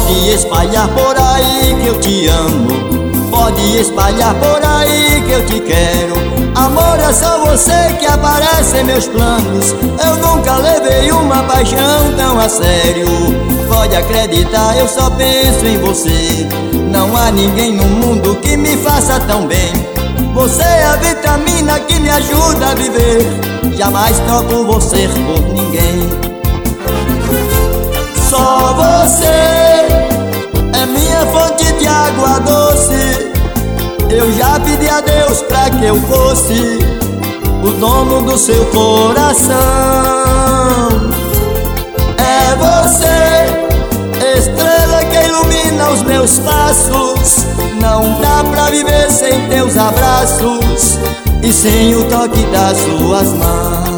Pode espalhar por aí que eu te amo, pode espalhar por aí que eu te quero. Amor, é só você que aparece em meus planos. Eu nunca levei uma paixão tão a sério. Pode acreditar, eu só penso em você. Não há ninguém no mundo que me faça tão bem. Você é a vitamina que me ajuda a viver. Jamais troco você por ninguém. Só você é minha fonte de água doce. Eu já pedi a Deus pra que eu fosse o dono do seu coração. É você, estrela que ilumina os meus passos. Não dá pra viver sem teus abraços e sem o toque das suas mãos.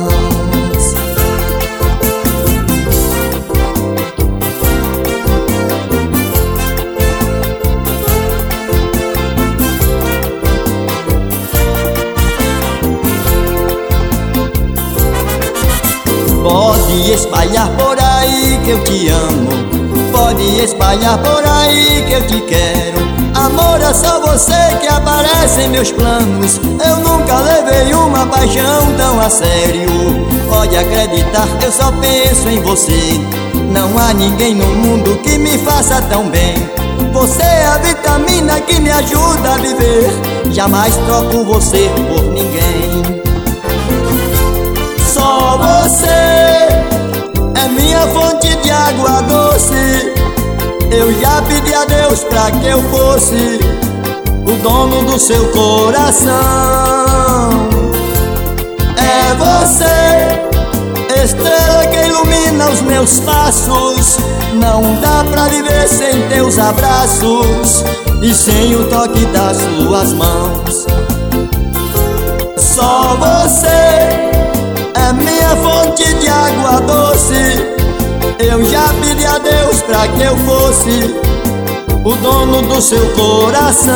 Pode espalhar por aí que eu te amo, pode espalhar por aí que eu te quero. Amor, é só você que aparece em meus planos. Eu nunca levei uma paixão tão a sério. Pode acreditar, eu só penso em você. Não há ninguém no mundo que me faça tão bem. Você é a vitamina que me ajuda a viver. Jamais troco você por ninguém. Só você é minha fonte de água doce. Eu já pedi a Deus pra que eu fosse o dono do seu coração. É você, estrela que ilumina os meus passos. Não dá pra viver sem teus abraços e sem o toque das suas mãos. Só você é minha fonte de água doce. Eu já pedi a Deus pra que eu fosse o dono do seu coração.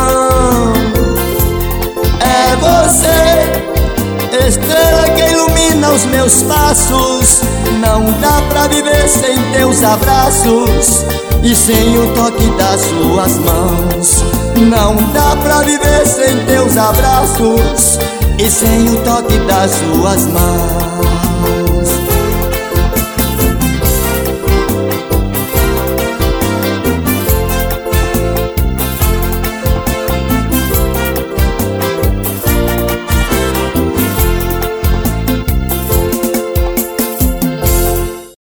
É você, estrela que ilumina os meus passos. Não dá pra viver sem teus abraços e sem o toque das suas mãos. Não dá pra viver sem teus abraços e sem o toque das suas mãos.